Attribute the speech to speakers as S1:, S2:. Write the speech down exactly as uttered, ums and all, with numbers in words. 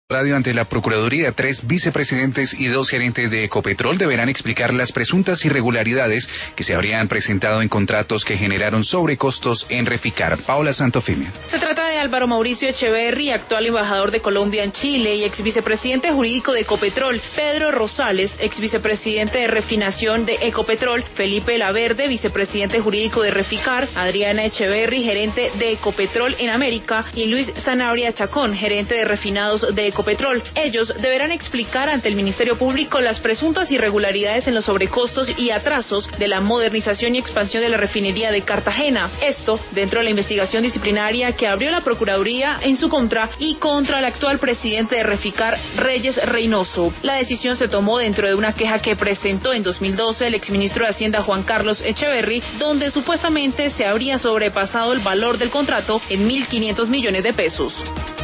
S1: Radio ante la Procuraduría, tres vicepresidentes y dos gerentes de Ecopetrol deberán explicar las presuntas irregularidades que se habrían presentado en contratos que generaron sobrecostos en Reficar. Paola Santofimio.
S2: Se trata de Álvaro Mauricio Echeverry, actual embajador de Colombia en Chile y ex vicepresidente jurídico de Ecopetrol, Pedro Rosales, ex vicepresidente de refinación de Ecopetrol, Felipe Laverde, vicepresidente jurídico de Reficar, Adriana Echeverry, gerente de Ecopetrol en América, y Luis Sanabria Chacón, gerente de refinados de Ecopetrol. Ecopetrol. Ellos deberán explicar ante el Ministerio Público las presuntas irregularidades en los sobrecostos y atrasos de la modernización y expansión de la refinería de Cartagena. Esto dentro de la investigación disciplinaria que abrió la Procuraduría en su contra y contra el actual presidente de Reficar, Reyes Reynoso. La decisión se tomó dentro de una queja que presentó en dos mil doce el exministro de Hacienda Juan Carlos Echeverry, donde supuestamente se habría sobrepasado el valor del contrato en mil quinientos millones de pesos.